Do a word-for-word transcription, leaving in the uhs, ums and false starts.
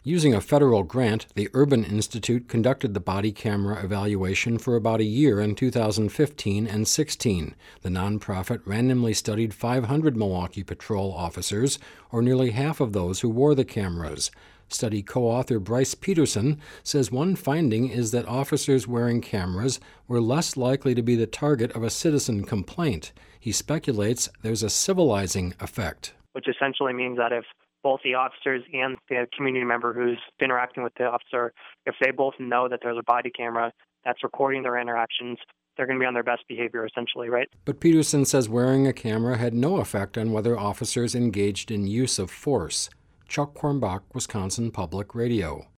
Using a federal grant, the Urban Institute conducted the body camera evaluation for about a year in two thousand fifteen and sixteen. The nonprofit randomly studied five hundred Milwaukee patrol officers, or nearly half of those who wore the cameras. Study co-author Bryce Peterson says one finding is that officers wearing cameras were less likely to be the target of a citizen complaint. He speculates there's a civilizing effect. Which essentially means that if both the officers and the community member who's interacting with the officer, if they both know that there's a body camera that's recording their interactions, they're going to be on their best behavior, essentially, right? But Peterson says wearing a camera had no effect on whether officers engaged in use of force. Chuck Quirmbach, Wisconsin Public Radio.